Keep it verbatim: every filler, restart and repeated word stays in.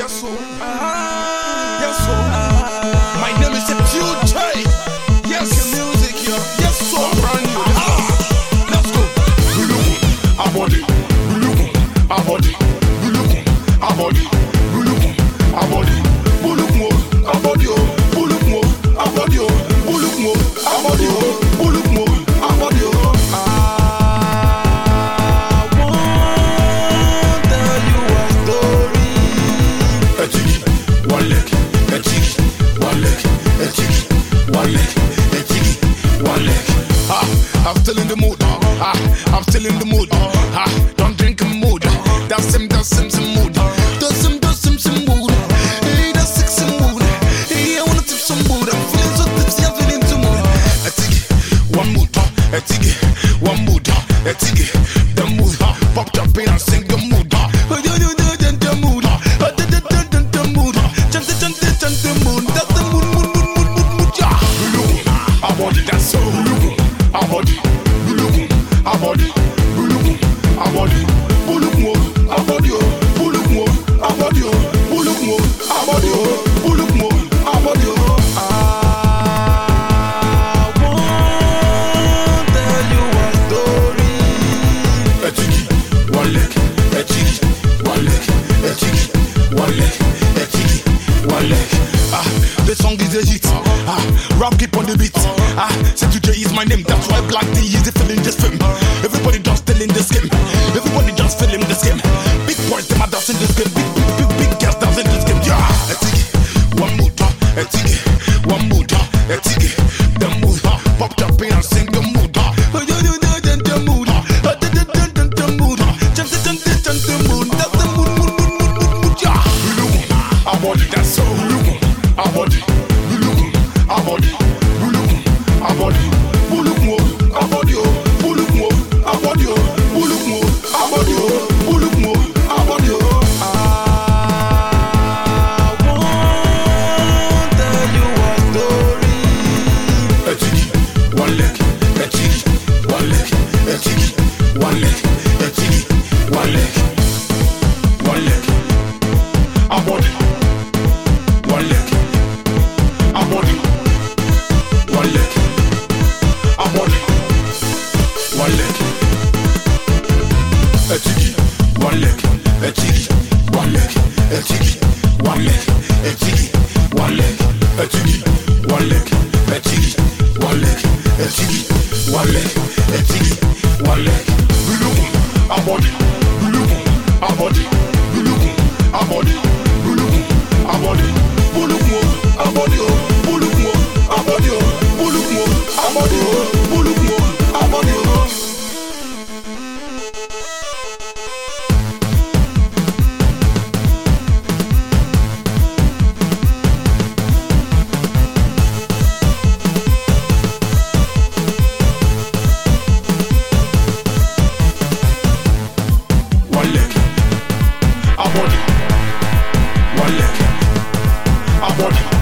Yes, so. Yes, so. My name is Future. Yes, music, yeah. Yes, so. Brand new. Let's go. Bulukum, abodi. Bulukum, abodi. Bulukum, abodi. Bulukum, abodi. Bulukum, abodi. Bulukum, abodi. Bulukum, abodi. Bulukum, abodi. I'm still in the mood. Ah, I'm still in the mood. Ah, don't drink a mood. That's him, that's him, some mood. That's him, that's him, some mood. Hey, that's six some mood. Hey, I wanna tip some mood. I'm feeling so tipsy, I'm feeling too mood. I take it, one mood. I take it, one mood. I take it, the mood. Pop up in and sing the mood. Oh, you do the the mood. Oh, the the the the mood. Chant it, chant it, chant the mood. That's the mood, mood, mood, mood, mood, mood. Yeah. I want it, that's so. Abodi, bulukum, abodi, bulukum, abodi, bulukum, abodi, bulukum, abodi, bulukum, abodi, bulukum, abodi. I won't tell you a story. A tiki, one leg, a tiki, one leg, a tiki, one leg, a tiki, one leg. Ah, the song is a hit. Ah, rap keep on the beat. Ah, say today is my name. That's why Black D is feeling this film. Everybody just feeling the scheme. Everybody just feeling the scheme. Big boys, them are dancing this game. Big, big, big, big girls dancing this game. Yeah, I take it. One mood, I take it. One mood, I take it. The mood, pop up and sing the mood. Oh, you do the the mood. Oh, the the the the mood. Chant it, chant it, chant the mood. That's the mood, mood, mood, mood, mood, mood. Yeah. Bulukum, abodi, that's so. Bulukum, abodi, bulukum, abodi, bulukum, abodi. One leg, a tiki, one leg. Bulukum, abodi, bulukum, abodi, bulukum, abodi, bulukum, abodi, bulukum, abodi, bulukum, abodi, bulukum, abodi, bulukum, abodi. One leg, abodi.